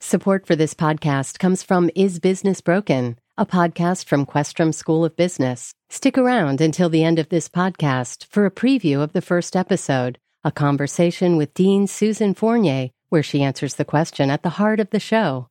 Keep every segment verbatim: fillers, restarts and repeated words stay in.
Support for this podcast comes from Is Business Broken, a podcast from Questrom School of Business. Stick around until the end of this podcast for a preview of the first episode, a conversation with Dean Susan Fournier, where she answers the question at the heart of the show.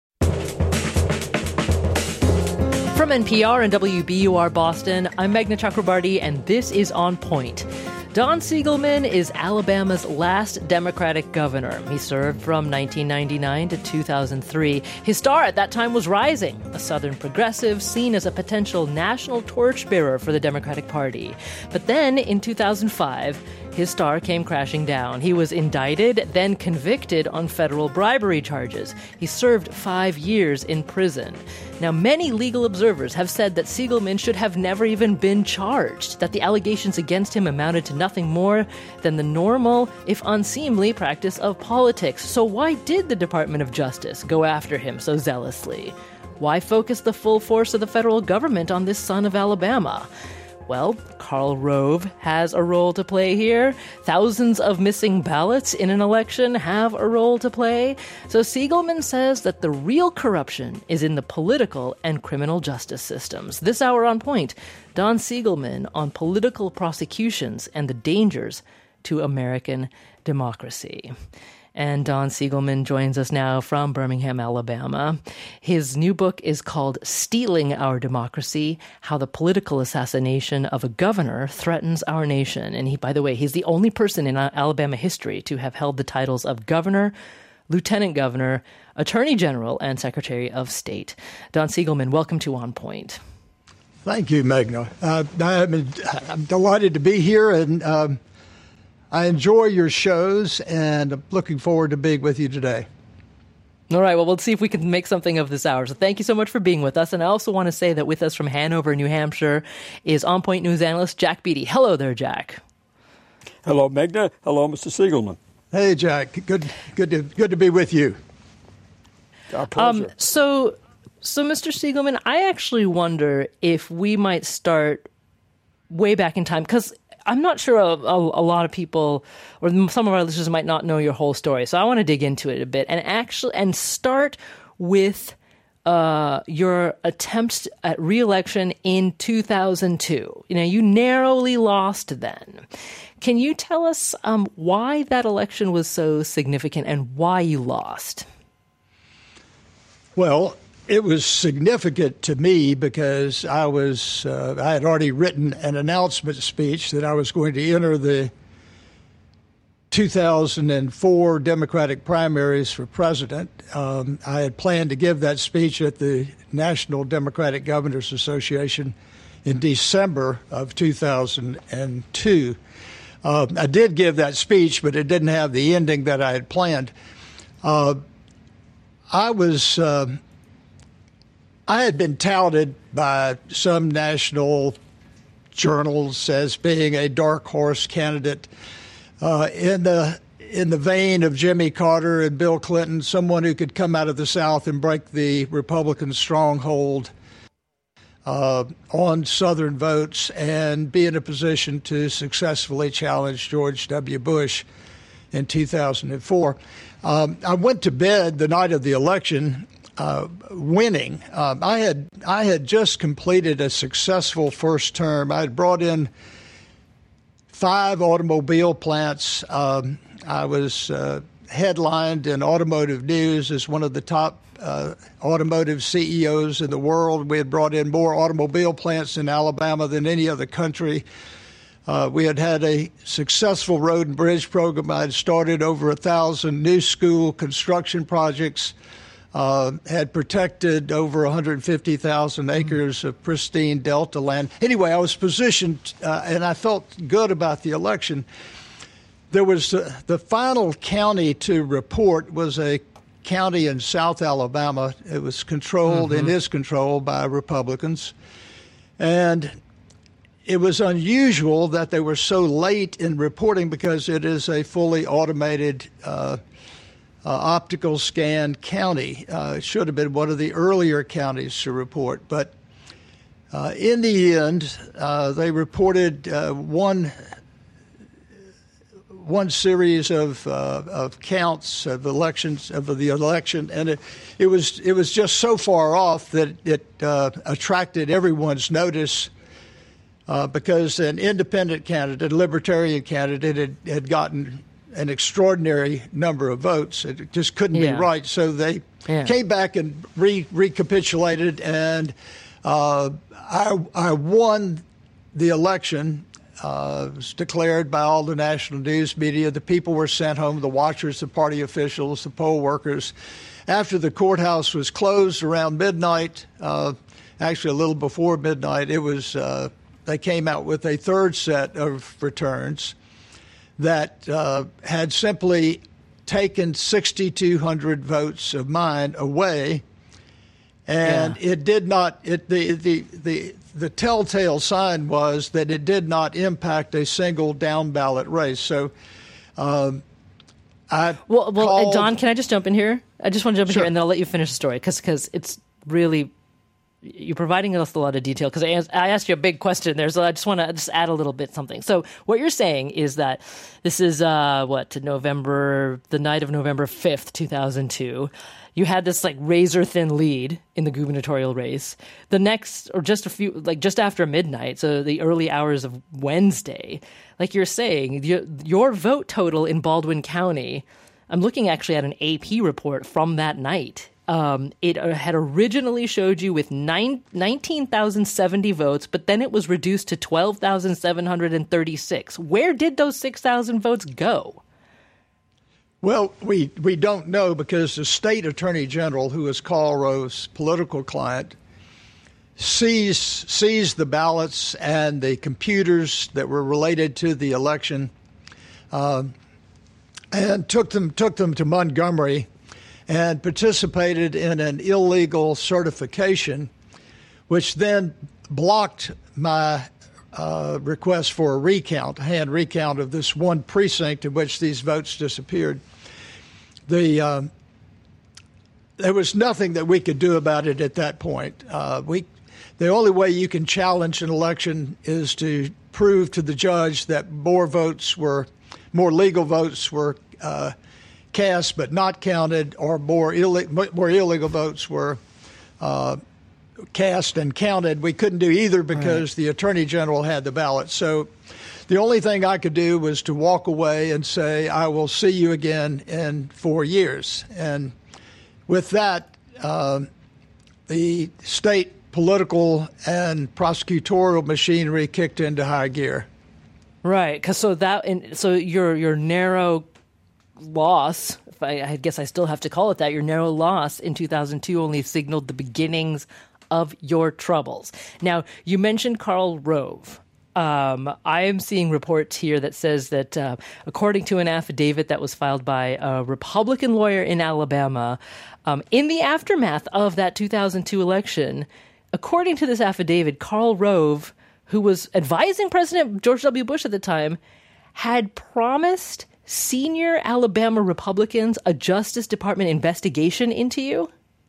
From N P R and W B U R Boston, I'm Meghna Chakrabarty, and this is On Point. Don Siegelman is Alabama's last Democratic governor. He served from nineteen ninety-nine to two thousand three. His star at that time was rising, a Southern progressive seen as a potential national torchbearer for the Democratic Party. But then, in two thousand five, his star came crashing down. He was indicted, then convicted on federal bribery charges. He served five years in prison. Now, many legal observers have said that Siegelman should have never even been charged, that the allegations against him amounted to nothing more than the normal, if unseemly, practice of politics. So why did the Department of Justice go after him so zealously? Why focus the full force of the federal government on this son of Alabama? Well, Karl Rove has a role to play here. Thousands of missing ballots in an election have a role to play. So Siegelman says that the real corruption is in the political and criminal justice systems. This hour on Point, Don Siegelman on political prosecutions and the dangers to American democracy. And Don Siegelman joins us now from Birmingham, Alabama. His new book is called Stealing Our Democracy, How the Political Assassination of a Governor Threatens Our Nation. And he, by the way, he's the only person in Alabama history to have held the titles of governor, lieutenant governor, attorney general, and secretary of state. Don Siegelman, welcome to On Point. Thank you, Meghna. Uh, I'm, I'm delighted to be here, and um, I enjoy your shows, and I'm looking forward to being with you today. All right, well, we'll see if we can make something of this hour. So thank you so much for being with us. And I also want to say that with us from Hanover, New Hampshire, is On Point News analyst Jack Beatty. Hello there, Jack. Hello, Meghna. Hello, Mister Siegelman. Hey, Jack. Good, good, to, good to be with you. Our pleasure. Um, so, so, Mister Siegelman, I actually wonder if we might start way back in time, because I'm not sure a, a, a lot of people, or some of our listeners might not know your whole story. So I want to dig into it a bit and actually and start with uh, your attempts at re-election in two thousand two. You know, you narrowly lost then. Can you tell us um, why that election was so significant and why you lost? Well, it was significant to me because I was uh, I had already written an announcement speech that I was going to enter the two thousand four Democratic primaries for president. Um, I had planned to give that speech at the National Democratic Governors Association in December of two thousand two. Uh, I did give that speech, but it didn't have the ending that I had planned. Uh, I was... Uh, I had been touted by some national journals as being a dark horse candidate uh, in the in the vein of Jimmy Carter and Bill Clinton, someone who could come out of the South and break the Republican stronghold uh, on Southern votes and be in a position to successfully challenge George W. Bush in two thousand four. Um, I went to bed the night of the election Uh, winning. Um, I had I had just completed a successful first term. I had brought in five automobile plants. Um, I was uh, headlined in Automotive News as one of the top uh, automotive C E Os in the world. We had brought in more automobile plants in Alabama than any other country. Uh, we had had a successful road and bridge program. I had started over a thousand new school construction projects. Uh, had protected over one hundred fifty thousand acres of pristine Delta land. Anyway, I was positioned, uh, and I felt good about the election. There was uh, the final county to report was a county in South Alabama. It was controlled mm-hmm. and is controlled by Republicans. And it was unusual that they were so late in reporting because it is a fully automated uh Uh, optical scan county. Uh, it should have been one of the earlier counties to report. But uh, in the end, uh, they reported uh, one one series of uh, of counts of elections of the election, and it, it was it was just so far off that it uh, attracted everyone's notice uh, because an independent candidate, a libertarian candidate, had, had gotten an extraordinary number of votes. It just couldn't yeah. be right, so they yeah. came back and re- recapitulated, and uh, I I won the election. Uh, it was declared by all the national news media. The people were sent home, the watchers, the party officials, the poll workers. After the courthouse was closed around midnight, uh, actually a little before midnight, it was uh, they came out with a third set of returns that uh, had simply taken six thousand two hundred votes of mine away, and yeah. it did not. It the the the The telltale sign was that it did not impact a single down ballot race. So, um, I well, well, called, Don, can I just jump in here? I just want to jump in sure. here, and then I'll let you finish the story because because it's really you're providing us a lot of detail. Because I, I asked you a big question there, so I just want to just add a little bit something. So, what you're saying is that this is uh, what November, the night of November fifth, two thousand two. You had this like razor thin lead in the gubernatorial race. The next, or just a few, like just after midnight, so the early hours of Wednesday, like you're saying, your, your vote total in Baldwin County, I'm looking actually at an A P report from that night. Um, it had originally showed you with nine, nineteen thousand seventy votes, but then it was reduced to twelve thousand seven hundred thirty-six. Where did those six thousand votes go? Well, we, we don't know because the state attorney general, who is Karl Rove's political client, seized, seized the ballots and the computers that were related to the election uh, and took them took them to Montgomery and participated in an illegal certification, which then blocked my uh, request for a recount, a hand recount of this one precinct in which these votes disappeared. The uh, there was nothing that we could do about it at that point. Uh, we, the only way you can challenge an election is to prove to the judge that more votes were, more legal votes were uh, cast but not counted, or more, Ill- more illegal votes were uh, cast and counted. We couldn't do either because right. the attorney general had the ballot. So the only thing I could do was to walk away and say, I will see you again in four years. And with that, uh, the state political and prosecutorial machinery kicked into high gear. Right. Because so that, in, so your your narrow loss, if I, I guess I still have to call it that, your narrow loss in two thousand two only signaled the beginnings of your troubles. Now, you mentioned Karl Rove. Um, I am seeing reports here that says that uh, according to an affidavit that was filed by a Republican lawyer in Alabama, um, in the aftermath of that two thousand two election, according to this affidavit, Karl Rove, who was advising President George W. Bush at the time, had promised senior Alabama Republicans a Justice Department investigation into you?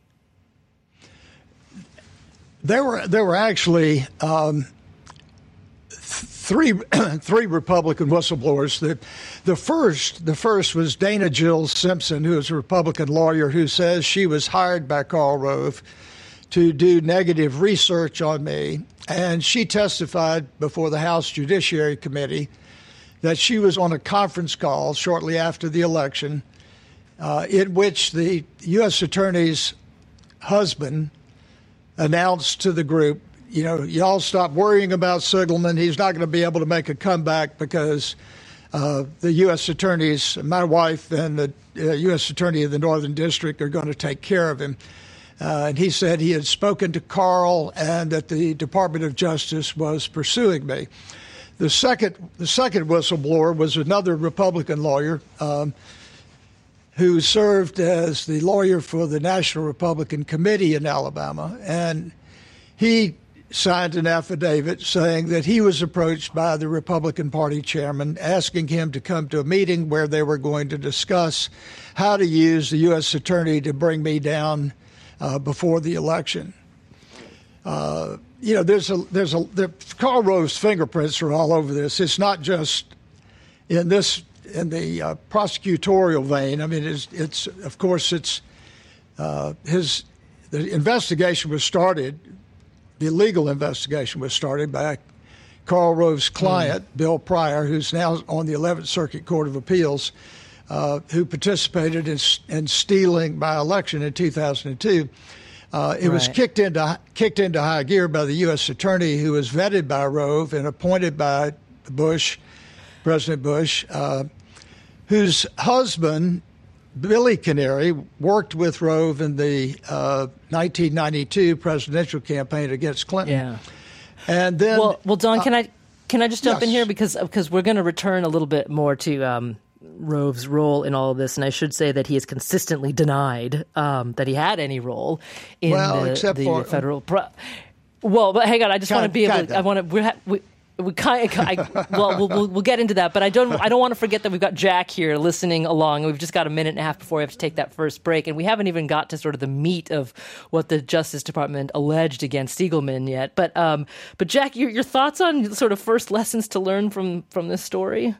There were there were actually um, three three Republican whistleblowers. The the first the first was Dana Jill Simpson, who is a Republican lawyer who says she was hired by Karl Rove to do negative research on me, and she testified before the House Judiciary Committee that she was on a conference call shortly after the election uh, in which the U S attorney's husband announced to the group, you know, y'all stop worrying about Sigelman. He's not going to be able to make a comeback because uh, the U S attorneys, my wife and the uh, U S attorney of the Northern District are going to take care of him. Uh, and he said he had spoken to Karl and that the Department of Justice was pursuing me. The second, the second whistleblower was another Republican lawyer um, who served as the lawyer for the National Republican Committee in Alabama. And he signed an affidavit saying that he was approached by the Republican Party chairman asking him to come to a meeting where they were going to discuss how to use the U S attorney to bring me down uh, before the election. Uh, you know, there's a there's a the, Karl Rove's fingerprints are all over this. It's not just in this in the uh, prosecutorial vein. I mean, it's, it's of course it's uh, his the investigation was started. The legal investigation was started by Karl Rove's client, mm. Bill Pryor, who's now on the eleventh Circuit Court of Appeals, uh, who participated in, in stealing by election in two thousand two. Uh, it right. was kicked into kicked into high gear by the U S attorney, who was vetted by Rove and appointed by Bush, President Bush, uh, whose husband, Billy Canary, worked with Rove in the uh, nineteen ninety-two presidential campaign against Clinton. Yeah. And then, well, well, Don, uh, can I can I just jump yes. in here because because we're going to return a little bit more to um, Rove's role in all of this, and I should say that he has consistently denied um, that he had any role in well, the, except the for, federal. Pro- well, but hang on, I just want to be able. To, I want to. We're ha- we, We kind of, I, well, well, we'll we'll get into that, but I don't I don't want to forget that we've got Jack here listening along. We've just got a minute and a half before we have to take that first break, and we haven't even got to sort of the meat of what the Justice Department alleged against Siegelman yet. But um, but Jack, your your thoughts on sort of first lessons to learn from from this story?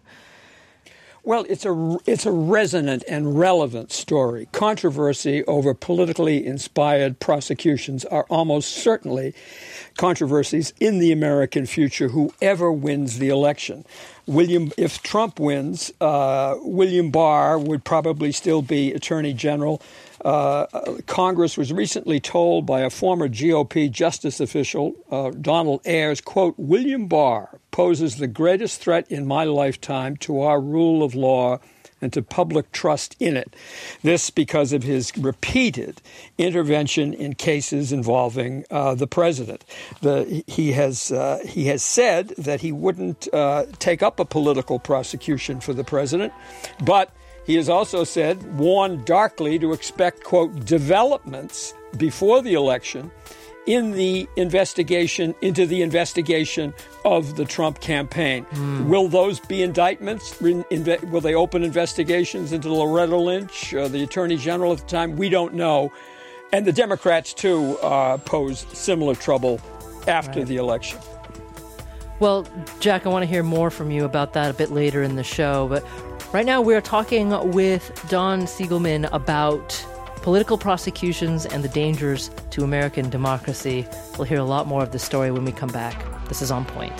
Well, it's a, it's a resonant and relevant story. Controversy over politically inspired prosecutions are almost certainly controversies in the American future, whoever wins the election. William, if Trump wins, uh, William Barr would probably still be Attorney General. Uh, Congress was recently told by a former G O P justice official, uh, Donald Ayers, quote, William Barr poses the greatest threat in my lifetime to our rule of law and to public trust in it. This because of his repeated intervention in cases involving uh, the president. The, he has uh, he has said that he wouldn't uh, take up a political prosecution for the president, but he has also said, warned darkly to expect, quote, developments before the election in the investigation, into the investigation of the Trump campaign. Mm. Will those be indictments? Will they open investigations into Loretta Lynch, uh, the Attorney General at the time? We don't know. And the Democrats, too, uh, pose similar trouble after right. the election. Well, Jack, I want to hear more from you about that a bit later in the show, but right now we're talking with Don Siegelman about political prosecutions and the dangers to American democracy. We'll hear a lot more of this story when we come back. This is On Point.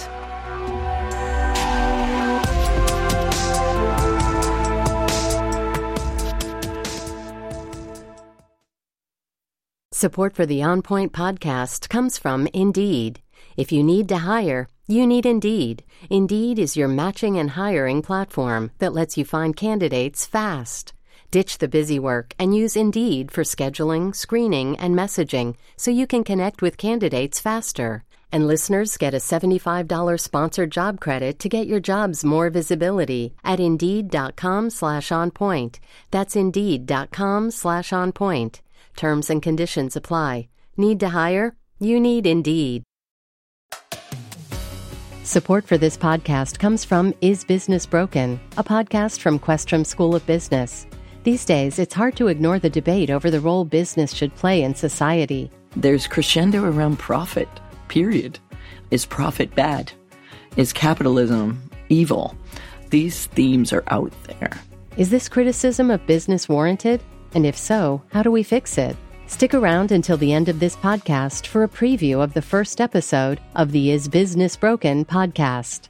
Support for the On Point podcast comes from Indeed. If you need to hire, you need Indeed. Indeed is your matching and hiring platform that lets you find candidates fast. Ditch the busy work and use Indeed for scheduling, screening, and messaging so you can connect with candidates faster. And listeners get a seventy-five dollars sponsored job credit to get your jobs more visibility at Indeed.com slash on point. That's Indeed.com slash on point. Terms and conditions apply. Need to hire? You need Indeed. Support for this podcast comes from Is Business Broken, a podcast from Questrom School of Business. These days, it's hard to ignore the debate over the role business should play in society. There's crescendo around profit, period. Is profit bad? Is capitalism evil? These themes are out there. Is this criticism of business warranted? And if so, how do we fix it? Stick around until the end of this podcast for a preview of the first episode of the Is Business Broken podcast.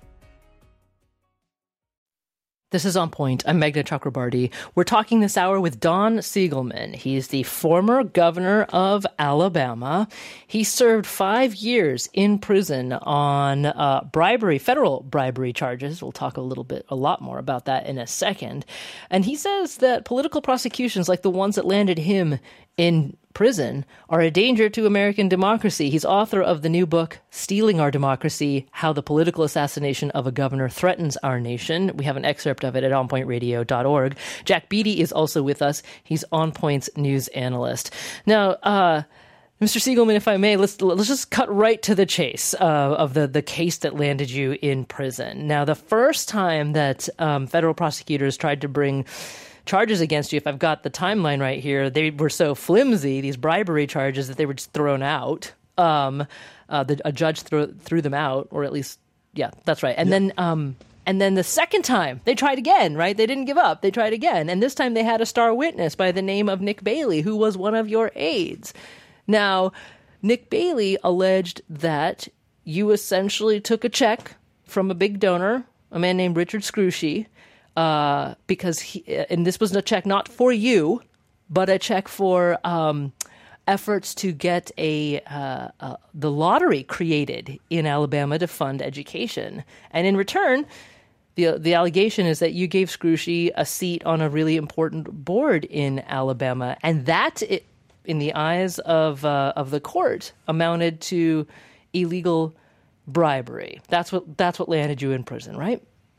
This is On Point. I'm Meghna Chakrabarty. We're talking this hour with Don Siegelman. He's the former governor of Alabama. He served five years in prison on uh, bribery, federal bribery charges. We'll talk a little bit, a lot more about that in a second. And he says that political prosecutions like the ones that landed him in prison are a danger to American democracy. He's author of the new book, Stealing Our Democracy, How the Political Assassination of a Governor Threatens Our Nation. We have an excerpt of it at on point radio dot org. Jack Beatty is also with us. He's On Point's news analyst. Now, uh, Mister Siegelman, if I may, let's let's just cut right to the chase uh, of the, the case that landed you in prison. Now, the first time that um, federal prosecutors tried to bring charges against you, if I've got the timeline right here, they were so flimsy, these bribery charges, that they were just thrown out. Um, uh, the, a judge threw, threw them out, or at least, yeah, that's right. And yeah. then um, And then the second time, they tried again, right? They didn't give up. They tried again. And this time they had a star witness by the name of Nick Bailey, who was one of your aides. Now, Nick Bailey alleged that you essentially took a check from a big donor, a man named Richard Scrushy, uh, because he, and this was a check not for you, but a check for um, efforts to get a uh, uh, the lottery created in Alabama to fund education. And in return, the the allegation is that you gave Scrushy a seat on a really important board in Alabama, and that, it, in the eyes of uh, of the court, amounted to illegal bribery. That's what that's what landed you in prison, right?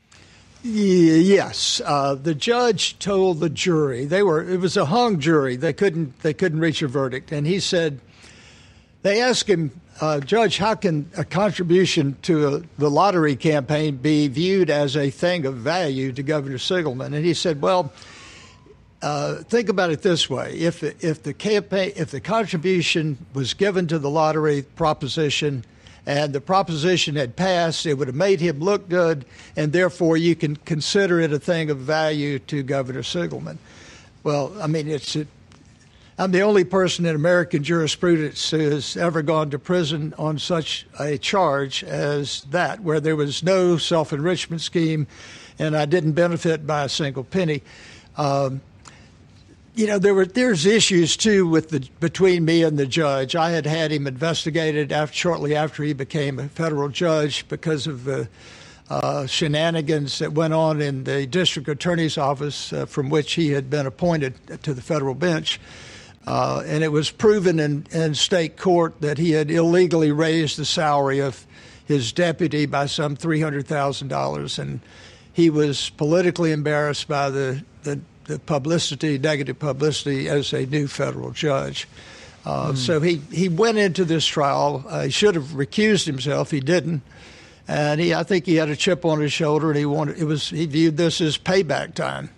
Yes, uh, the judge told the jury they were. It was a hung jury. They couldn't. They couldn't reach a verdict, and he said. They asked him, uh, Judge, how can a contribution to a, the lottery campaign be viewed as a thing of value to Governor Sigelman? And he said, well, uh, think about it this way: if if the campaign, if the contribution was given to the lottery proposition, and the proposition had passed, it would have made him look good, and therefore you can consider it a thing of value to Governor Sigelman. Well, I mean, it's it, I'm the only person in American jurisprudence who has ever gone to prison on such a charge as that, where there was no self-enrichment scheme, and I didn't benefit by a single penny. Um, You know, there were there's issues too with the between me and the judge. I had had him investigated after, shortly after he became a federal judge because of the uh, shenanigans that went on in the district attorney's office uh, from which he had been appointed to the federal bench. Uh, and it was proven in, in state court that he had illegally raised the salary of his deputy by some three hundred thousand dollars, and he was politically embarrassed by the the the publicity, negative publicity, as a new federal judge. Uh, mm. So he, he went into this trial. Uh, he should have recused himself. He didn't. And he, I think he had a chip on his shoulder, and he wanted, it was, he viewed this as payback time.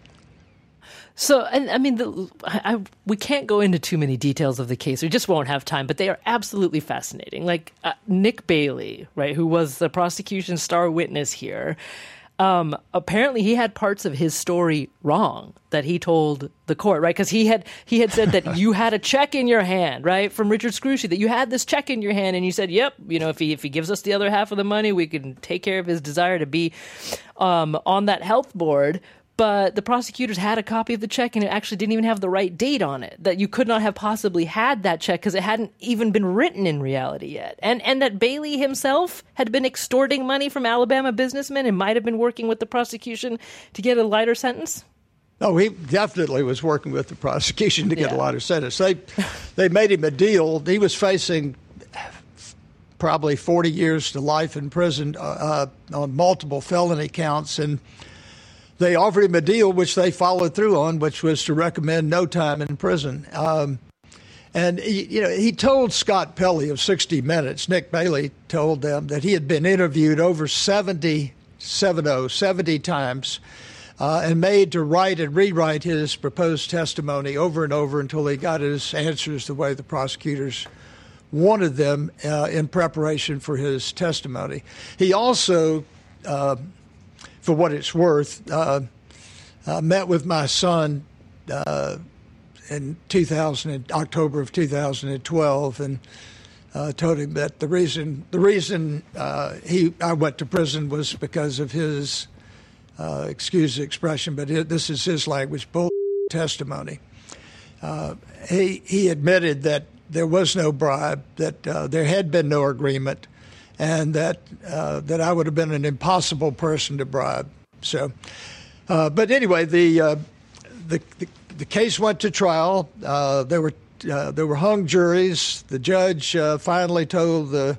So, and I mean, the, I, I, we can't go into too many details of the case. We just won't have time, but they are absolutely fascinating. Like uh, Nick Bailey, right, who was the prosecution's star witness here, Um, apparently he had parts of his story wrong that he told the court, right? Because he had he had said that you had a check in your hand, right, from Richard Scrushy, that you had this check in your hand, and you said, yep, you know, if he if he gives us the other half of the money, we can take care of his desire to be um, on that health board. But the prosecutors had a copy of the check, and it actually didn't even have the right date on it, that you could not have possibly had that check because it hadn't even been written in reality yet. And and that Bailey himself had been extorting money from Alabama businessmen and might have been working with the prosecution to get a lighter sentence? No, he definitely was working with the prosecution to get yeah. a lighter sentence. They, they made him a deal. He was facing probably forty years to life in prison uh, on multiple felony counts, and they offered him a deal which they followed through on, which was to recommend no time in prison. Um, and, he, you know, he told Scott Pelley of sixty minutes, Nick Bailey told them that he had been interviewed over seventy, seventy, seventy times uh, and made to write and rewrite his proposed testimony over and over until he got his answers the way the prosecutors wanted them uh, in preparation for his testimony. He also... Uh, For what it's worth, uh, I met with my son uh, in two thousand, October of two thousand twelve, and uh, told him that the reason the reason uh, he I went to prison was because of his, uh, excuse the expression, but it, this is his language, bull testimony. Uh, he he admitted that there was no bribe, that uh, there had been no agreement, and that uh, that I would have been an impossible person to bribe. So, uh, but anyway, the, uh, the the the case went to trial. Uh, there were uh, there were hung juries. The judge uh, finally told the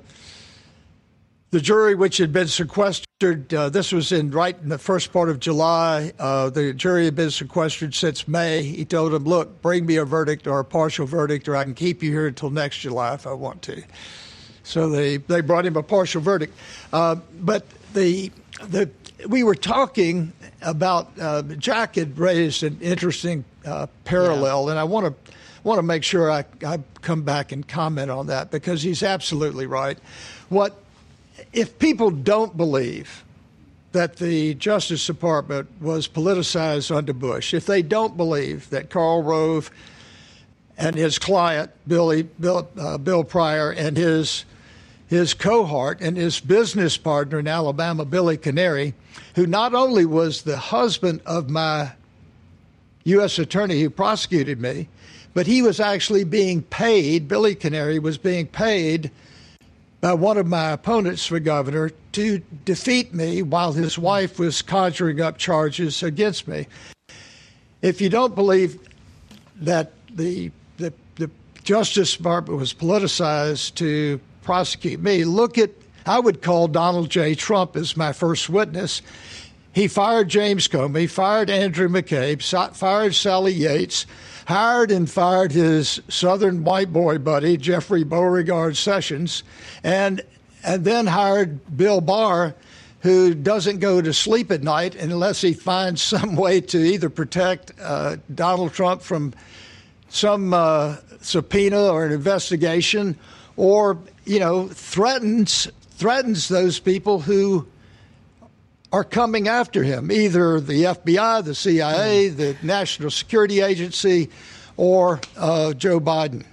the jury, which had been sequestered. Uh, this was in right in the first part of July. Uh, the jury had been sequestered since May. He told them, "Look, bring me a verdict or a partial verdict, or I can keep you here until next July if I want to." So they, they brought him a partial verdict. Uh, but the the we were talking about uh, Jack had raised an interesting uh, parallel, yeah. and I want to want to make sure I, I come back and comment on that because he's absolutely right. What if people don't believe that the Justice Department was politicized under Bush, if they don't believe that Karl Rove and his client, Billy, Bill, uh, Bill Pryor, and his his cohort and his business partner in Alabama, Billy Canary, who not only was the husband of my U S attorney who prosecuted me, but he was actually being paid, Billy Canary was being paid by one of my opponents for governor to defeat me while his wife was conjuring up charges against me. If you don't believe that the the, the Justice Department was politicized to prosecute me, look at, I would call Donald J. Trump as my first witness. He fired James Comey, fired Andrew McCabe, fired Sally Yates, hired and fired his Southern white boy buddy, Jeffrey Beauregard Sessions, and and then hired Bill Barr, who doesn't go to sleep at night unless he finds some way to either protect uh, Donald Trump from some uh, subpoena or an investigation, or, you know, threatens threatens those people who are coming after him, either the F B I, the C I A, the National Security Agency, or uh, Joe Biden.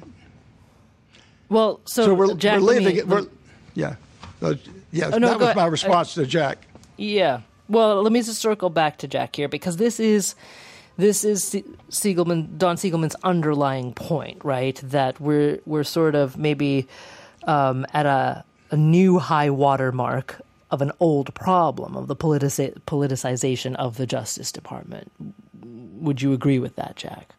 Well, so, so we're, Jack, we're leaving me, it. We're, yeah, uh, yeah. Oh, no, that was ahead. my response I, to Jack. Yeah. Well, let me just circle back to Jack here, because this is this is Siegelman, Don Siegelman's underlying point, right? That we're we're sort of maybe um, at a, a new high water mark of an old problem of the politici- politicization of the Justice Department. Would you agree with that, Jack?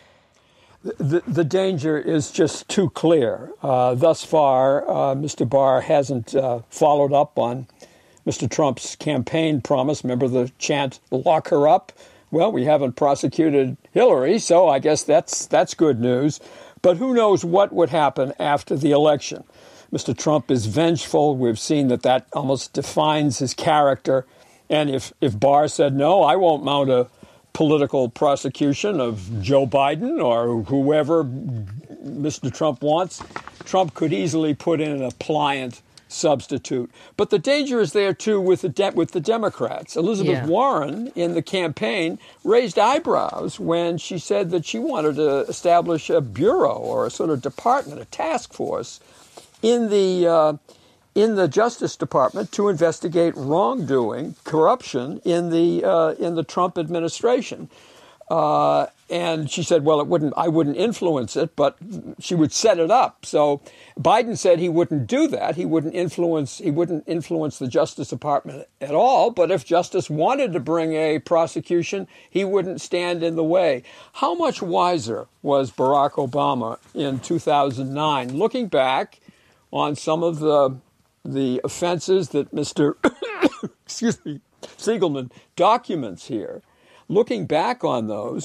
The, the danger is just too clear. Uh, thus far, uh, Mister Barr hasn't uh, followed up on Mister Trump's campaign promise. Remember the chant, lock her up? Well, we haven't prosecuted Hillary, so I guess that's that's good news. But who knows what would happen after the election? Mister Trump is vengeful. We've seen that that almost defines his character. And if, if Barr said, no, I won't mount a political prosecution of Joe Biden or whoever Mister Trump wants, Trump could easily put in an appliant substitute. But the danger is there, too, with the de- with the Democrats. Elizabeth yeah. Warren, in the campaign, raised eyebrows when she said that she wanted to establish a bureau or a sort of department, a task force, in the uh, in the Justice Department to investigate wrongdoing, corruption in the uh, in the Trump administration. Uh, and she said, "Well, it wouldn't. I wouldn't influence it, but she would set it up." So Biden said he wouldn't do that. He wouldn't influence. He wouldn't influence the Justice Department at all. But if Justice wanted to bring a prosecution, he wouldn't stand in the way. How much wiser was Barack Obama in two thousand nine, looking back on some of the the offenses that Mister excuse me, Siegelman documents here? Looking back on those,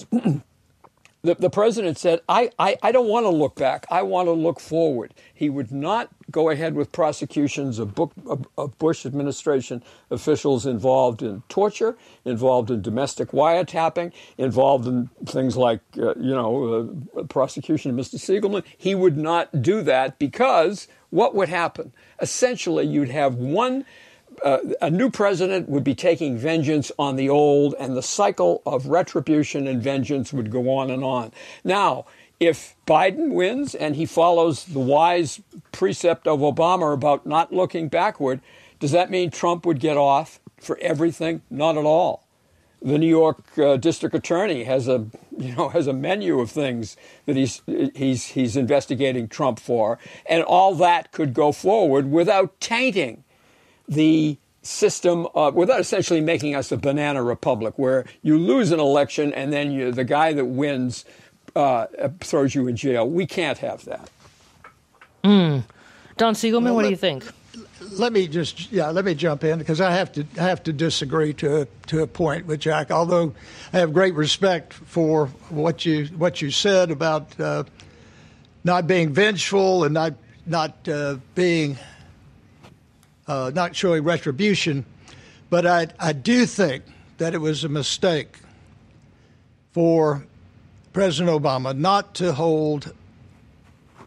the, the president said, I, I, I don't want to look back. I want to look forward. He would not go ahead with prosecutions of, book, of, of Bush administration officials involved in torture, involved in domestic wiretapping, involved in things like, uh, you know, uh, prosecution of Mister Siegelman. He would not do that because what would happen? Essentially, you'd have one Uh, a new president would be taking vengeance on the old, and the cycle of retribution and vengeance would go on and on. Now, if Biden wins and he follows the wise precept of Obama about not looking backward, does that mean Trump would get off for everything? Not at all. The New York uh, district attorney has a, you know, has a menu of things that he's he's he's investigating Trump for, and all that could go forward without tainting the system, uh, without essentially making us a banana republic where you lose an election and then you, the guy that wins uh, throws you in jail. We can't have that. Mm. Don Siegelman, well, what let, do you think? Let me just, yeah, let me jump in because I have to I have to disagree to a, to a point with Jack. Although I have great respect for what you what you said about uh, not being vengeful and not not uh, being. Uh, not showing retribution, but I, I do think that it was a mistake for President Obama not to hold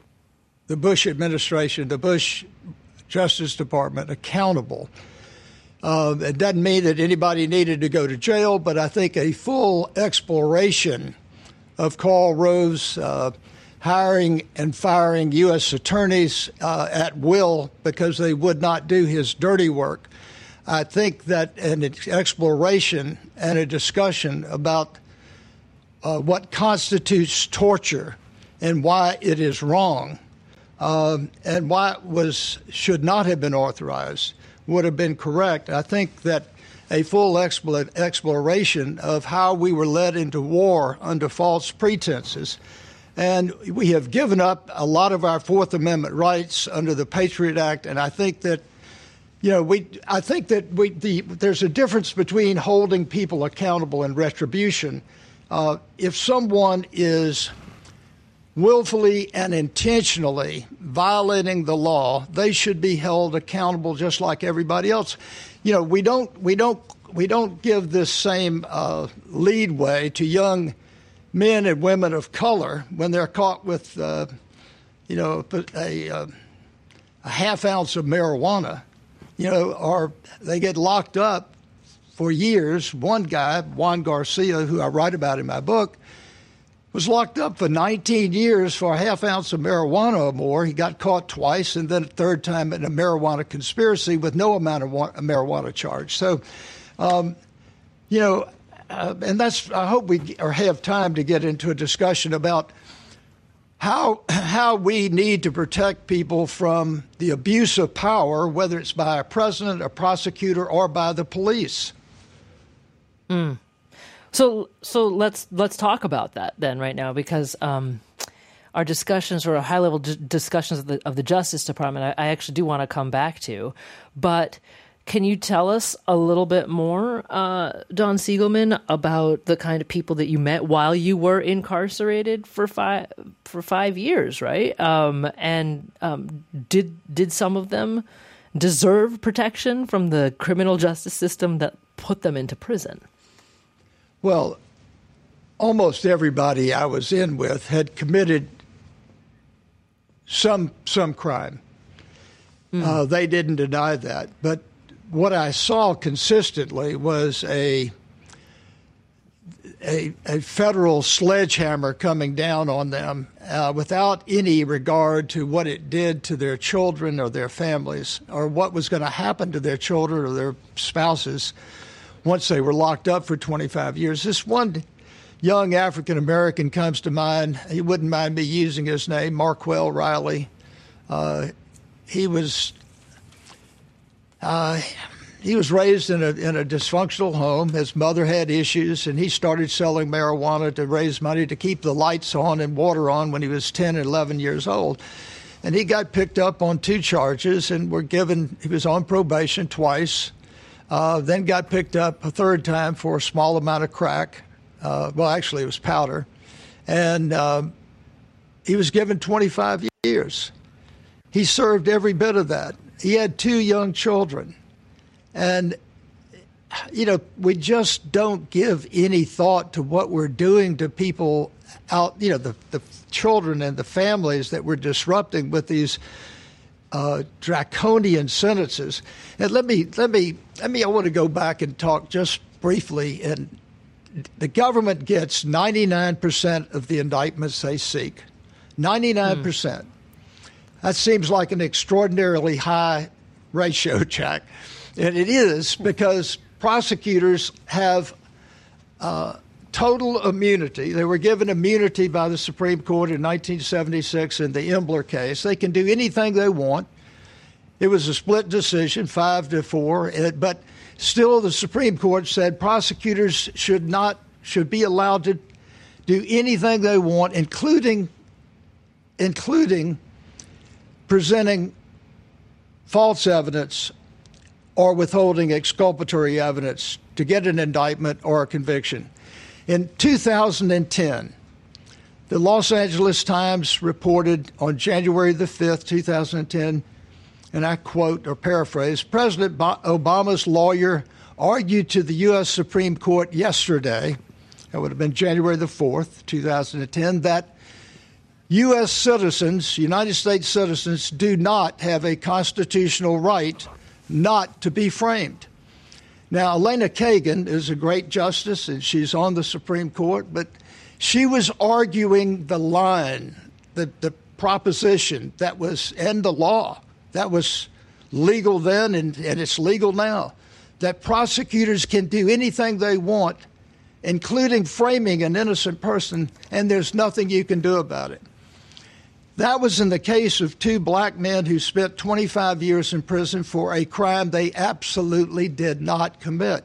the Bush administration, the Bush Justice Department accountable Uh, it doesn't mean that anybody needed to go to jail, but I think a full exploration of Karl Rove's uh, hiring and firing U S attorneys uh, at will because they would not do his dirty work. I think that an exploration and a discussion about uh, what constitutes torture and why it is wrong um, and why it was should not have been authorized would have been correct. I think that a full expl- exploration of how we were led into war under false pretenses. And we have given up a lot of our Fourth Amendment rights under the Patriot Act. And I think that, you know, we I think that we the, there's a difference between holding people accountable and retribution. Uh, if someone is willfully and intentionally violating the law, they should be held accountable just like everybody else. You know, we don't we don't we don't give this same uh, leadway to young men and women of color when they're caught with, uh, you know, a, a, a half ounce of marijuana, you know, or they get locked up for years. One guy, Juan Garcia, who I write about in my book, was locked up for nineteen years for a half ounce of marijuana or more. He got caught twice, and then a third time in a marijuana conspiracy with no amount of wa- marijuana charge. So, um, you know, uh, and that's, I hope we or have time to get into a discussion about how how we need to protect people from the abuse of power, whether it's by a president, a prosecutor, or by the police. Mm. So, so let's let's talk about that then right now, because um, our discussions or high level d- discussions of the of the Justice Department, I, I actually do want to come back to. But can you tell us a little bit more, uh, Don Siegelman, about the kind of people that you met while you were incarcerated for five for five years, right? Um, and um, did did some of them deserve protection from the criminal justice system that put them into prison? Well, almost everybody I was in with had committed some some crime. Mm. Uh, they didn't deny that. But what I saw consistently was a, a, a federal sledgehammer coming down on them uh, without any regard to what it did to their children or their families or what was going to happen to their children or their spouses once they were locked up for twenty-five years. This one young African-American comes to mind. He wouldn't mind me using his name, Marquell Riley. Uh, he was uh, he was raised in a in a dysfunctional home. His mother had issues, and he started selling marijuana to raise money to keep the lights on and water on when he was ten and eleven years old. And he got picked up on two charges and were given, he was on probation twice. Uh, then got picked up a third time for a small amount of crack. Uh, well, actually, it was powder. And um, he was given twenty-five years. He served every bit of that. He had two young children. And, you know, we just don't give any thought to what we're doing to people out, you know, the, the children and the families that we're disrupting with these Uh, draconian sentences. And let me, let me, let me, I want to go back and talk just briefly. And the government gets ninety-nine percent of the indictments they seek. ninety-nine percent. Mm. That seems like an extraordinarily high ratio, Jack. And it is because prosecutors have uh, total immunity. They were given immunity by the Supreme Court in nineteen seventy-six in the Embler case. They can do anything they want. It was a split decision, five to four, but still the Supreme Court said prosecutors should not should be allowed to do anything they want, including including presenting false evidence or withholding exculpatory evidence to get an indictment or a conviction. In two thousand ten, the Los Angeles Times reported on January the fifth, two thousand ten, and I quote or paraphrase, President Obama's lawyer argued to the U S Supreme Court yesterday, that would have been January the fourth, two thousand ten, that U S citizens, United States citizens, do not have a constitutional right not to be framed. Now, Elena Kagan is a great justice, and she's on the Supreme Court, but she was arguing the line, the, the proposition that was in the law, that was legal then and, and it's legal now, that prosecutors can do anything they want, including framing an innocent person, and there's nothing you can do about it. That was in the case of two black men who spent twenty-five years in prison for a crime they absolutely did not commit.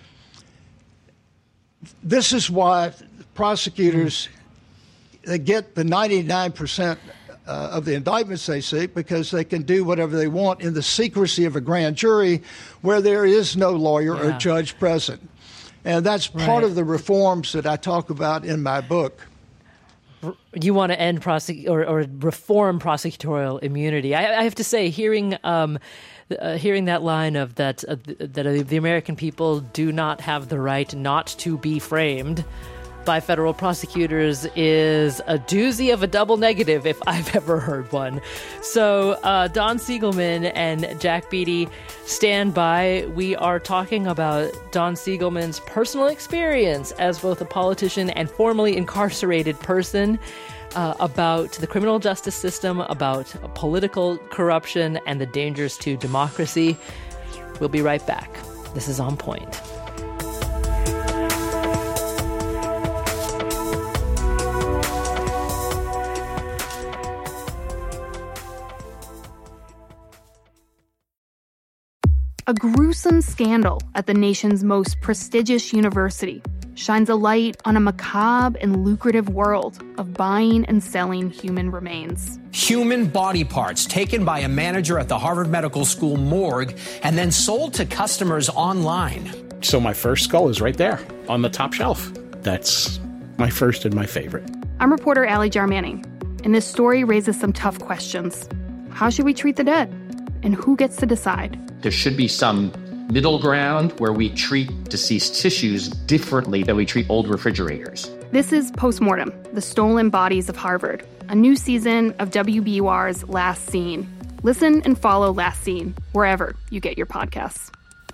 This is why prosecutors they get the ninety-nine percent uh, of the indictments they seek, because they can do whatever they want in the secrecy of a grand jury where there is no lawyer yeah. or judge present. And that's part right. of the reforms that I talk about in my book. You want to end prosec- or, or reform prosecutorial immunity. I, I have to say, hearing um, uh, hearing that line of that uh, that uh, the American people do not have the right not to be framed by federal prosecutors is a doozy of a double negative if I've ever heard one. So uh, Don Siegelman and Jack Beatty, stand by. We are talking about Don Siegelman's personal experience as both a politician and formerly incarcerated person, uh, about the criminal justice system, about political corruption and the dangers to democracy. We'll be right back. This is On Point. A gruesome scandal at the nation's most prestigious university shines a light on a macabre and lucrative world of buying and selling human remains. Human body parts taken by a manager at the Harvard Medical School morgue and then sold to customers online. So my first skull is right there on the top shelf. That's my first and my favorite. I'm reporter Allie Jarmanning, and this story raises some tough questions. How should we treat the dead? And who gets to decide? There should be some middle ground where we treat deceased tissues differently than we treat old refrigerators. This is Postmortem, The Stolen Bodies of Harvard, a new season of W B U R's Last Scene. Listen and follow Last Scene wherever you get your podcasts.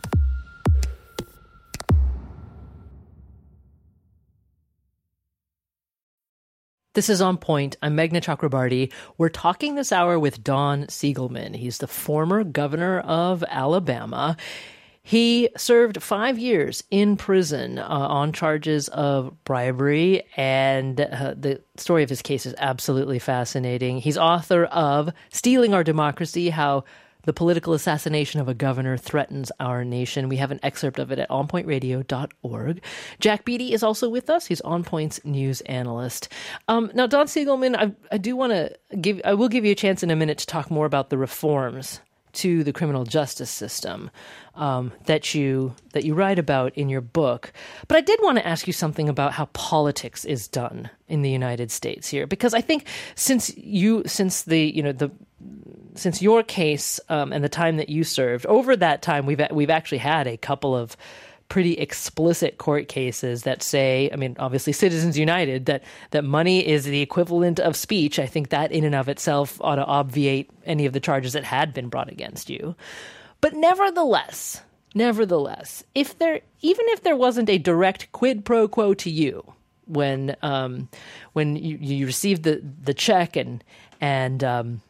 This is On Point. I'm Meghna Chakrabarty. We're talking this hour with Don Siegelman. He's the former governor of Alabama. He served five years in prison uh, on charges of bribery, and uh, the story of his case is absolutely fascinating. He's author of Stealing Our Democracy, How the Political Assassination of a Governor Threatens Our Nation. We have an excerpt of it at on point radio dot org. Jack Beatty is also with us. He's On Point's news analyst. Um, now, Don Siegelman, I, I do want to give, I will give you a chance in a minute to talk more about the reforms to the criminal justice system um, that you that you write about in your book. But I did want to ask you something about how politics is done in the United States here, because I think since you since the you know the since your case um, and the time that you served, over that time we've we've actually had a couple of pretty explicit court cases that say, I mean, obviously Citizens United, that that money is the equivalent of speech. I think that in and of itself ought to obviate any of the charges that had been brought against you. But nevertheless, nevertheless, if there, even if there wasn't a direct quid pro quo to you when um, when you, you received the, the check and and um,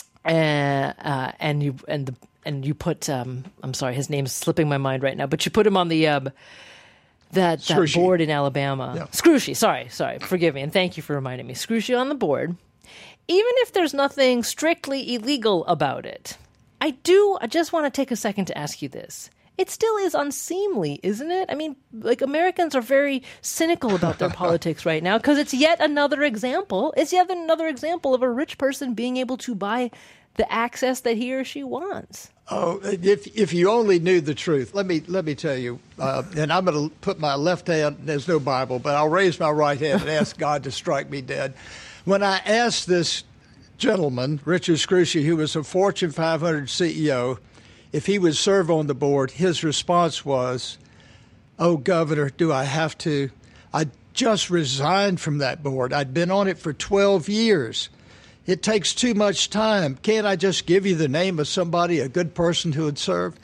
and, uh, and you and the And you put, um, I'm sorry, his name's slipping my mind right now, but you put him on the um, that, that board in Alabama. Yeah. Scrushy, sorry, sorry, forgive me, and thank you for reminding me. Scrushy on the board. Even if there's nothing strictly illegal about it, I do, I just want to take a second to ask you this. It still is unseemly, isn't it? I mean, like, Americans are very cynical about their politics right now because it's yet another example. It's yet another example of a rich person being able to buy the access that he or she wants. Oh, if if you only knew the truth. Let me let me tell you, uh, and I'm going to put my left hand, there's no Bible, but I'll raise my right hand and ask God to strike me dead. When I asked this gentleman, Richard Scrushy, who was a Fortune five hundred C E O, if he would serve on the board, his response was, "Oh, Governor, do I have to? I just resigned from that board. I'd been on it for twelve years. It takes too much time. Can't I just give you the name of somebody, a good person who would serve?"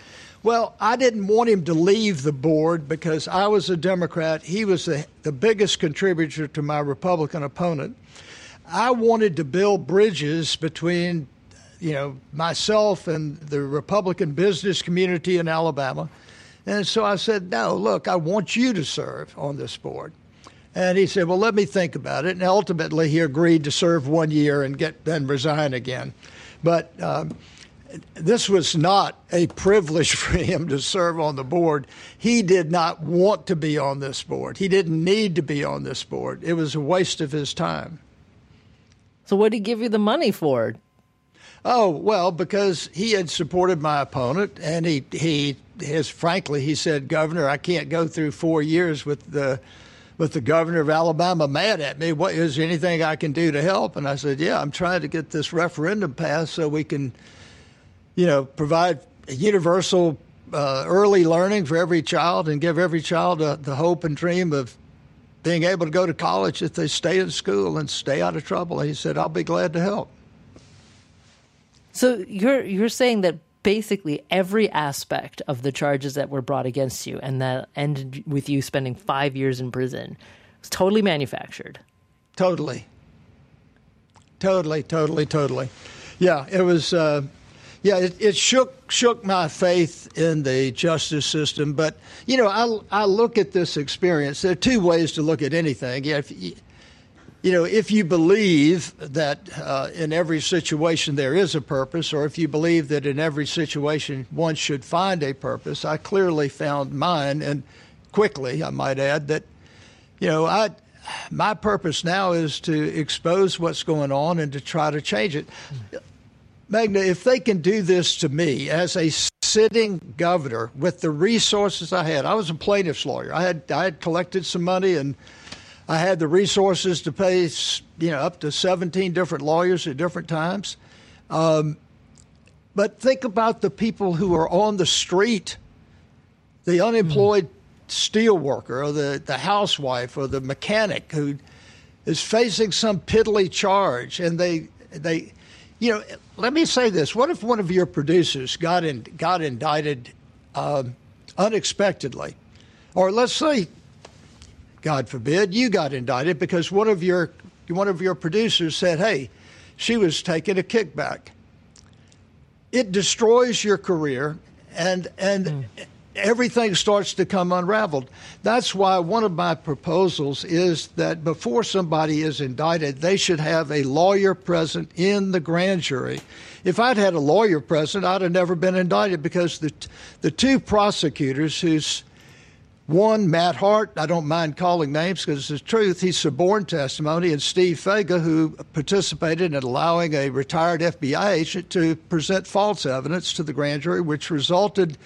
Well, I didn't want him to leave the board because I was a Democrat. He was the, the biggest contributor to my Republican opponent. I wanted to build bridges between, you know, myself and the Republican business community in Alabama. And so I said, no, look, I want you to serve on this board. And he said, well, let me think about it. And ultimately, he agreed to serve one year and get then resign again. But um, this was not a privilege for him to serve on the board. He did not want to be on this board. He didn't need to be on this board. It was a waste of his time. So what did he give you the money for? Oh, well, because he had supported my opponent, and he, he has, frankly, he said, Governor, I can't go through four years with the with the governor of Alabama mad at me. What, is there anything I can do to help? And I said, yeah, I'm trying to get this referendum passed so we can, you know, provide universal uh, early learning for every child and give every child a, the hope and dream of being able to go to college if they stay in school and stay out of trouble. And he said, I'll be glad to help. So you're you're saying that basically every aspect of the charges that were brought against you and that ended with you spending five years in prison was totally manufactured. Totally. Totally, totally, totally. Yeah, it was, uh, yeah, it, it shook shook my faith in the justice system. But, you know, I, I look at this experience. There are two ways to look at anything. Yeah, if you, You know, if you believe that uh, in every situation there is a purpose, or if you believe that in every situation one should find a purpose, I clearly found mine, and quickly, I might add, that, you know, I my purpose now is to expose what's going on and to try to change it. Magna, if they can do this to me as a sitting governor with the resources I had, I was a plaintiff's lawyer. I had I had collected some money, and I had the resources to pay, you know, up to seventeen different lawyers at different times. Um, but think about the people who are on the street, the unemployed mm. steel worker or the, the housewife or the mechanic who is facing some piddly charge. And they, they, you know, let me say this. What if one of your producers got in, got indicted um, unexpectedly? Or let's say, God forbid, you got indicted because one of your one of your producers said, hey, she was taking a kickback. It destroys your career, and and mm. everything starts to come unraveled. That's why one of my proposals is that before somebody is indicted, they should have a lawyer present in the grand jury. If I'd had a lawyer present, I'd have never been indicted, because the the two prosecutors who's One, Matt Hart, I don't mind calling names because it's the truth, he suborned testimony, and Steve Fega, who participated in allowing a retired F B I agent to present false evidence to the grand jury, which resulted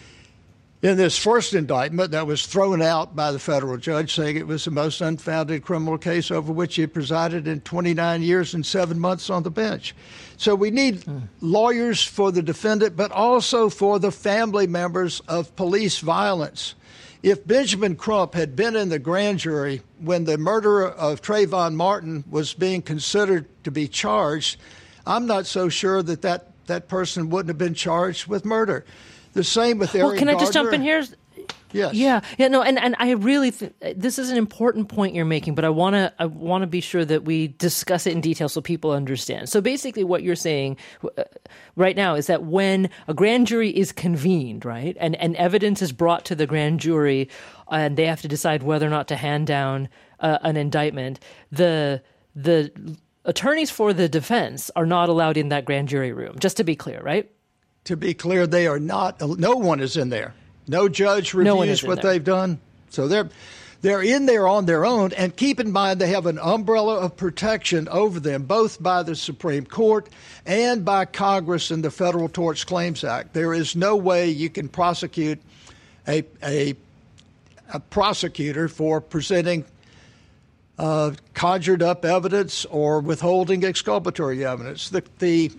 in this first indictment that was thrown out by the federal judge, saying it was the most unfounded criminal case over which he had presided in twenty-nine years and seven months on the bench. So we need mm. lawyers for the defendant, but also for the family members of police violence. If Benjamin Crump had been in the grand jury when the murderer of Trayvon Martin was being considered to be charged, I'm not so sure that that, that person wouldn't have been charged with murder. The same with Eric Well, can I just Gardner. jump in here? Yes. Yeah. Yeah. No. And, and I really th- this is an important point you're making, but I want to I want to be sure that we discuss it in detail so people understand. So basically, what you're saying uh, right now is that when a grand jury is convened, right, and and evidence is brought to the grand jury, and they have to decide whether or not to hand down uh, an indictment, the the attorneys for the defense are not allowed in that grand jury room. Just to be clear, right? To be clear, they are not. No one is in there. No judge reviews no what there. they've done. So they're they're in there on their own. And keep in mind, they have an umbrella of protection over them, both by the Supreme Court and by Congress and the Federal Tort Claims Act. There is no way you can prosecute a a, a prosecutor for presenting uh, conjured up evidence or withholding exculpatory evidence. The the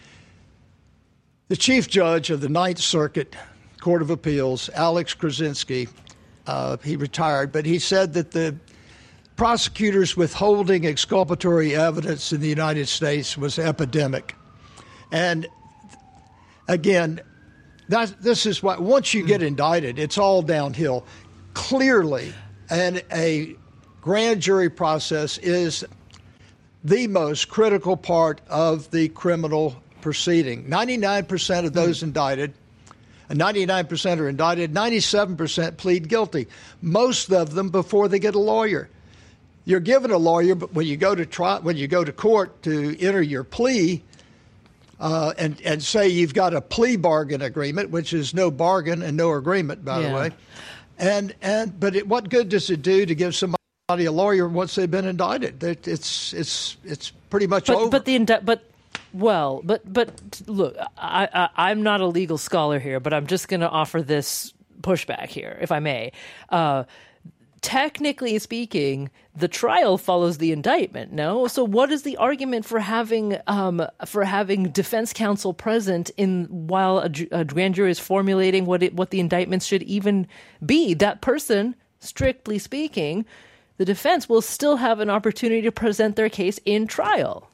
the chief judge of the Ninth Circuit Court of Appeals, Alex Krasinski, uh, he retired, but he said that the prosecutors withholding exculpatory evidence in the United States was epidemic. And again, that this is what once you get indicted, it's all downhill. Clearly, and a grand jury process is the most critical part of the criminal proceeding. ninety-nine percent of those mm. indicted, ninety-nine percent are indicted, ninety-seven percent plead guilty, most of them before they get a lawyer. You're given a lawyer, but when you go to try, when you go to court to enter your plea uh, and, and say you've got a plea bargain agreement, which is no bargain and no agreement, by yeah. the way. And and but it, what good does it do to give somebody a lawyer once they've been indicted? It, it's it's it's pretty much but, over. But the indi- but well, but but look, I, I I'm not a legal scholar here, but I'm just going to offer this pushback here, if I may. Uh, Technically speaking, the trial follows the indictment. No, so what is the argument for having um, for having defense counsel present in while a, a grand jury is formulating what it, what the indictments should even be? That person, strictly speaking, the defense will still have an opportunity to present their case in trial.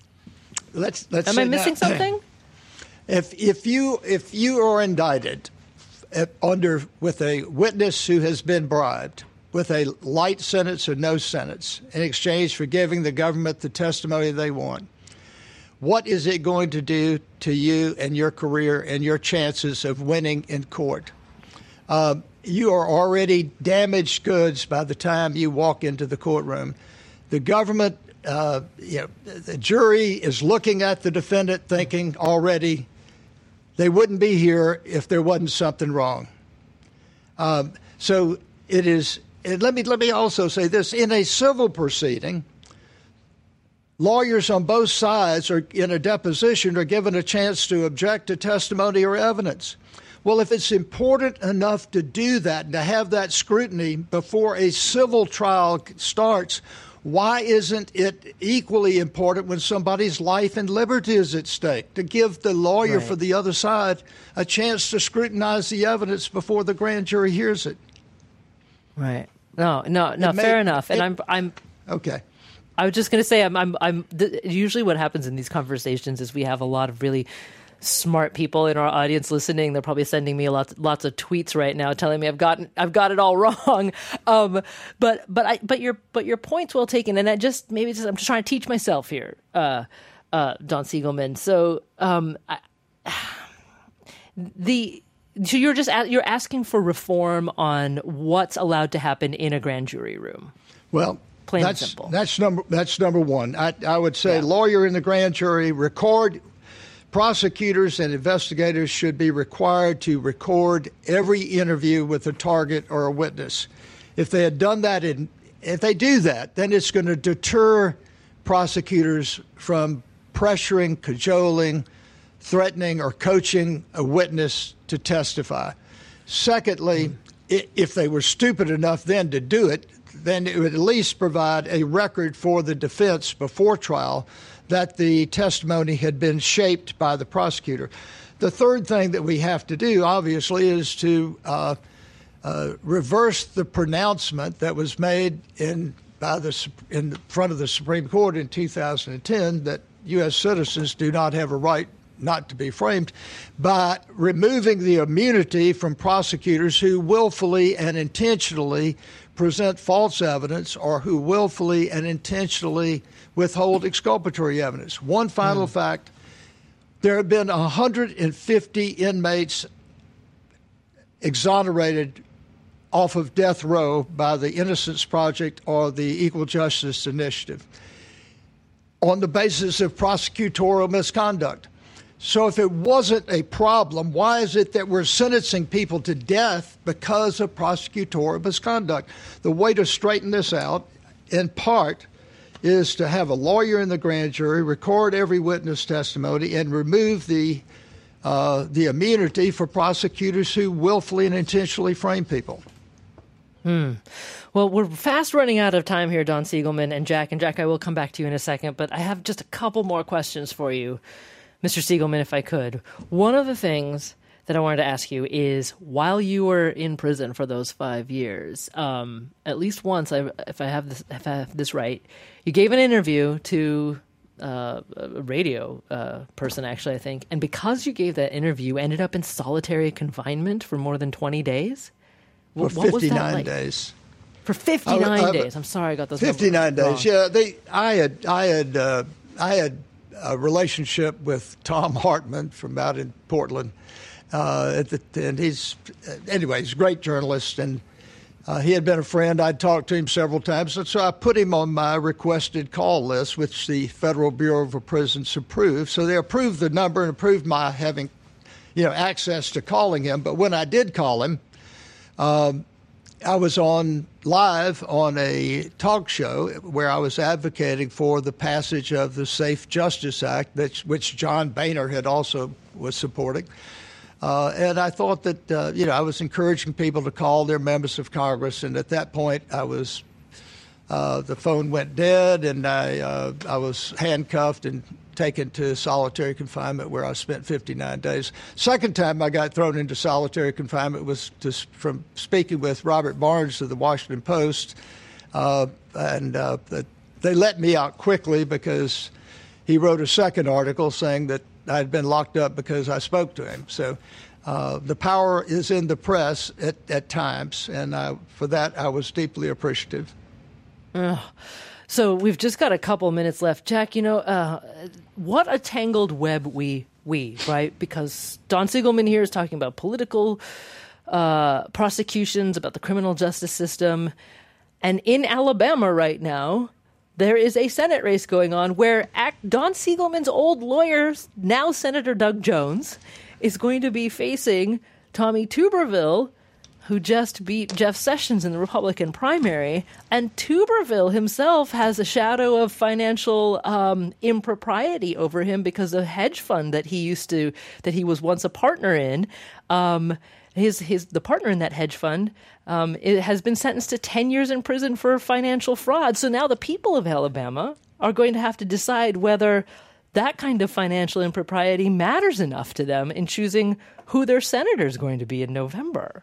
Let's let's. Am I missing now, something? If if you if you are indicted under with a witness who has been bribed, with a light sentence or no sentence in exchange for giving the government the testimony they want, what is it going to do to you and your career and your chances of winning in court? Uh, you are already damaged goods by the time you walk into the courtroom. The government, uh, you know, the jury is looking at the defendant thinking already they wouldn't be here if there wasn't something wrong. Um, so it is... And let me let me also say this. In a civil proceeding, lawyers on both sides are in a deposition are given a chance to object to testimony or evidence. Well, if it's important enough to do that and to have that scrutiny before a civil trial starts, why isn't it equally important when somebody's life and liberty is at stake to give the lawyer right. for the other side a chance to scrutinize the evidence before the grand jury hears it? Right. No, no, no. May, fair enough. And it, I'm, I'm okay. I was just going to say, I'm, I'm, I'm. Th- usually, what happens in these conversations is we have a lot of really smart people in our audience listening. They're probably sending me a lot, lots of tweets right now, telling me I've gotten, I've got it all wrong. Um, but, but I, but your, but your point's well taken. And I just maybe just I'm just trying to teach myself here, uh, uh, Don Siegelman. So, um, I, the. So you're just you're asking for reform on what's allowed to happen in a grand jury room. Well, plain that's, and simple. That's number that's number one. I, I would say yeah. lawyer in the grand jury record. Prosecutors and investigators should be required to record every interview with a target or a witness. If they had done that, in, if they do that, then it's going to deter prosecutors from pressuring, cajoling, threatening, or coaching a witness to testify. Secondly, mm. if they were stupid enough then to do it, then it would at least provide a record for the defense before trial that the testimony had been shaped by the prosecutor. The third thing that we have to do, obviously, is to uh, uh, reverse the pronouncement that was made in by the in front of the Supreme Court in two thousand ten that U S citizens do not have a right not to be framed, by removing the immunity from prosecutors who willfully and intentionally present false evidence or who willfully and intentionally withhold exculpatory evidence. One final mm. fact, there have been one hundred fifty inmates exonerated off of death row by the Innocence Project or the Equal Justice Initiative on the basis of prosecutorial misconduct. So if it wasn't a problem, why is it that we're sentencing people to death because of prosecutorial misconduct? The way to straighten this out, in part, is to have a lawyer in the grand jury record every witness testimony and remove the uh, the immunity for prosecutors who willfully and intentionally frame people. Hmm. Well, we're fast running out of time here, Don Siegelman and Jack. And Jack, I will come back to you in a second, but I have just a couple more questions for you, Mister Siegelman, if I could. One of the things that I wanted to ask you is, while you were in prison for those five years, um, at least once, I, if I have this, if I have this right, you gave an interview to uh, radio uh, person, actually, I think. And because you gave that interview, you ended up in solitary confinement for more than twenty days? For what, what fifty-nine was that like? days. For fifty-nine I, I, days. I'm sorry I got those fifty-nine numbers days. wrong. Yeah, they. I had. I had. Uh, I had a relationship with Tom Hartman from out in Portland, uh, at the, and he's anyway. He's a great journalist, and uh, he had been a friend. I'd talked to him several times, and so I put him on my requested call list, which the Federal Bureau of Prisons approved. So they approved the number and approved my having, you know, access to calling him. But when I did call him, um, I was on live on a talk show where I was advocating for the passage of the Safe Justice Act, that, which John Boehner had also was supporting. Uh, and I thought that, uh, you know, I was encouraging people to call their members of Congress. And at that point, I was, uh, the phone went dead, and I, uh, I was handcuffed and taken to solitary confinement, where I spent fifty-nine days. Second time I got thrown into solitary confinement was to, from speaking with Robert Barnes of the Washington Post. Uh, and uh, they let me out quickly because he wrote a second article saying that I'd been locked up because I spoke to him. So uh, the power is in the press at, at times, and I, for that I was deeply appreciative. Ugh. So we've just got a couple minutes left. Jack, you know, uh, what a tangled web we weave, right? Because Don Siegelman here is talking about political uh, prosecutions, about the criminal justice system. And in Alabama right now, there is a Senate race going on where Act Don Siegelman's old lawyer, now Senator Doug Jones, is going to be facing Tommy Tuberville, who just beat Jeff Sessions in the Republican primary. And Tuberville himself has a shadow of financial um, impropriety over him because of a hedge fund that he used to, that he was once a partner in. Um, his his the partner in that hedge fund um, it has been sentenced to ten years in prison for financial fraud. So now the people of Alabama are going to have to decide whether that kind of financial impropriety matters enough to them in choosing who their senator is going to be in November.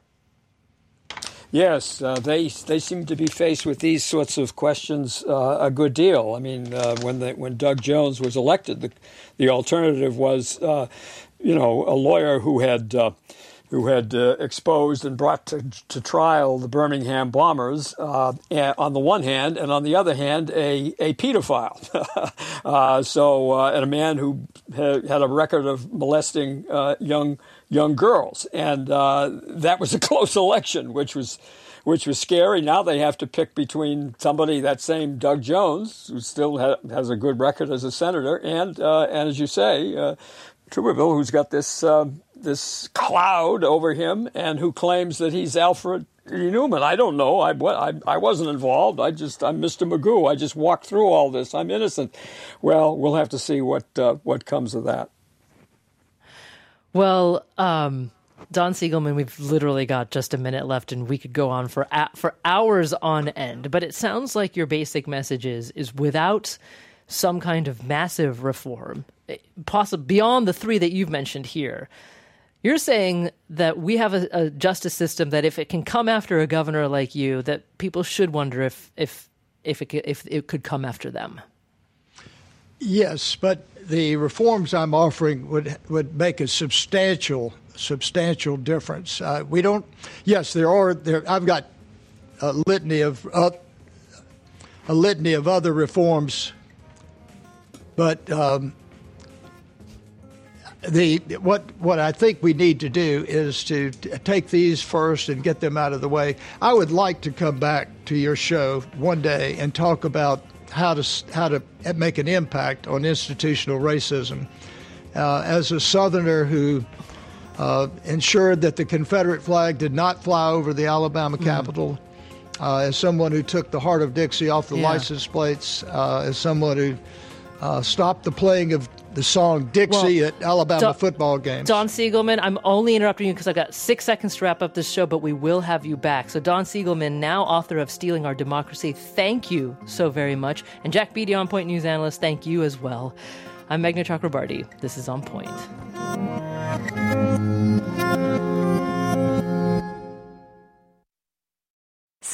Yes, uh, they they seem to be faced with these sorts of questions uh, a good deal. I mean, uh, when the, when Doug Jones was elected, the the alternative was, uh, you know, a lawyer who had uh, who had uh, exposed and brought to, to trial the Birmingham bombers uh, on the one hand, and on the other hand, a a pedophile. uh, so, uh, and a man who had, had a record of molesting uh, young. young girls. And uh, that was a close election, which was which was scary. Now they have to pick between somebody, that same Doug Jones, who still ha- has a good record as a senator, and, uh, and as you say, uh, Tuberville, who's got this uh, this cloud over him and who claims that he's Alfred E. Newman. I don't know. I, I, I wasn't involved. I just, I'm Mister Magoo. I just walked through all this. I'm innocent. Well, we'll have to see what uh, what comes of that. Well, um, Don Siegelman, we've literally got just a minute left, and we could go on for a- for hours on end. But it sounds like your basic message is, is without some kind of massive reform, possibly beyond the three that you've mentioned here, you're saying that we have a, a justice system that if it can come after a governor like you, that people should wonder if if if it could, if it could come after them. Yes, but the reforms I'm offering would would make a substantial substantial difference. Uh, we don't. Yes, there are. There, I've got a litany of uh, a litany of other reforms, but um, the what what I think we need to do is to take these first and get them out of the way. I would like to come back to your show one day and talk about how to how to make an impact on institutional racism. Uh, as a Southerner who uh, ensured that the Confederate flag did not fly over the Alabama Capitol, mm. uh, as someone who took the Heart of Dixie off the yeah. license plates, uh, as someone who uh, stopped the playing of the song Dixie well, at Alabama Don, football games. Don Siegelman, I'm only interrupting you because I've got six seconds to wrap up this show, but we will have you back. So Don Siegelman, now author of Stealing Our Democracy, thank you so very much. And Jack Beatty, On Point News analyst, thank you as well. I'm Meghna Chakrabarty. This is On Point.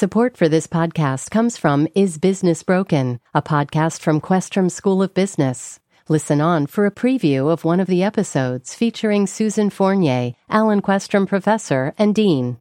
Support for this podcast comes from Is Business Broken, a podcast from Questrom School of Business. Listen on for a preview of one of the episodes featuring Susan Fournier, Alan Questrom Professor and Dean.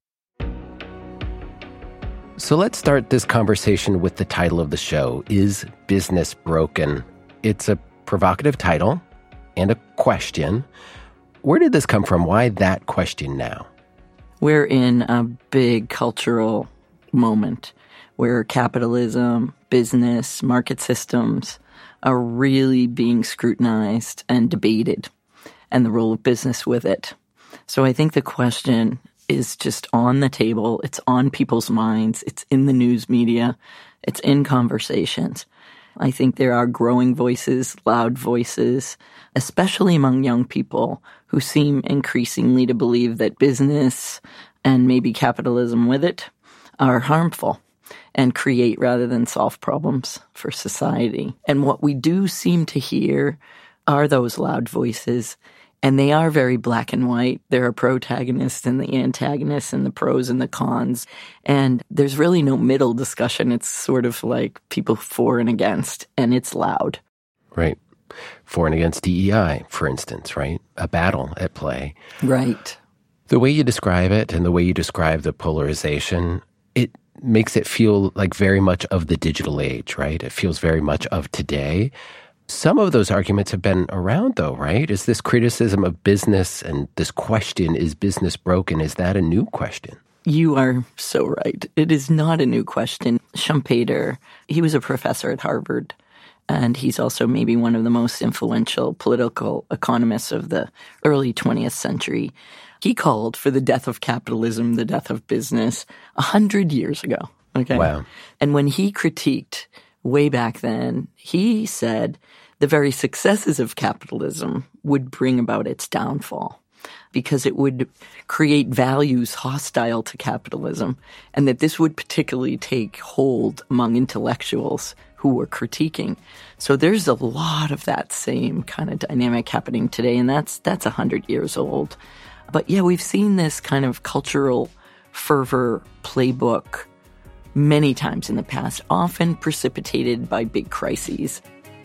So let's start this conversation with the title of the show, Is Business Broken? It's a provocative title and a question. Where did this come from? Why that question now? We're in a big cultural moment where capitalism, business, market systems are really being scrutinized and debated, and the role of business with it. So I think the question is just on the table. It's on people's minds. It's in the news media. It's in conversations. I think there are growing voices, loud voices, especially among young people who seem increasingly to believe that business and maybe capitalism with it are harmful and create rather than solve problems for society. And what we do seem to hear are those loud voices, and they are very black and white. There are protagonists and the antagonists and the pros and the cons, and there's really no middle discussion. It's sort of like people for and against, and it's loud. Right. For and against D E I, for instance, right? A battle at play. Right. The way you describe it and the way you describe the polarization, it makes it feel like very much of the digital age, right? It feels very much of today. Some of those arguments have been around, though, right? Is this criticism of business and this question, is business broken, is that a new question? You are so right. It is not a new question. Schumpeter, he was a professor at Harvard, and he's also maybe one of the most influential political economists of the early twentieth century. He called for the death of capitalism, the death of business, a hundred years ago. Okay. Wow. And when he critiqued way back then, he said the very successes of capitalism would bring about its downfall because it would create values hostile to capitalism, and that this would particularly take hold among intellectuals who were critiquing. So there's a lot of that same kind of dynamic happening today, and that's that's a hundred years old. But yeah, we've seen this kind of cultural fervor playbook many times in the past, often precipitated by big crises.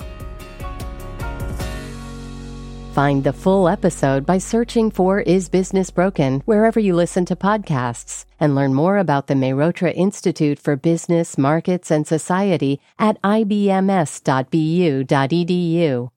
Find the full episode by searching for Is Business Broken wherever you listen to podcasts, and learn more about the Mehrotra Institute for Business, Markets, and Society at I B M S dot B U dot E D U.